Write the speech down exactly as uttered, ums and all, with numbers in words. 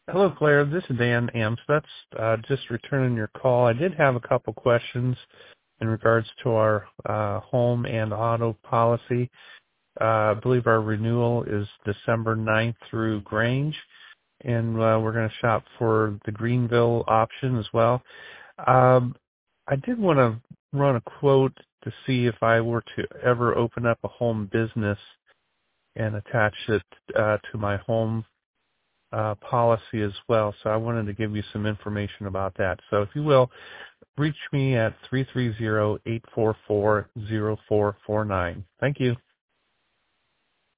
Hello, Claire. This is Dan Amstutz. Uh, just returning your call. I did have a couple questions in regards to our uh, home and auto policy. Uh, I believe our renewal is December ninth through Grange, and uh, we're going to shop for the Greenville option as well. Um, I did want to run a quote to see if I were to ever open up a home business and attach it uh, to my home uh, policy as well. So I wanted to give you some information about that. So if you will, reach me at three three zero, eight four four, zero four four nine. Thank you.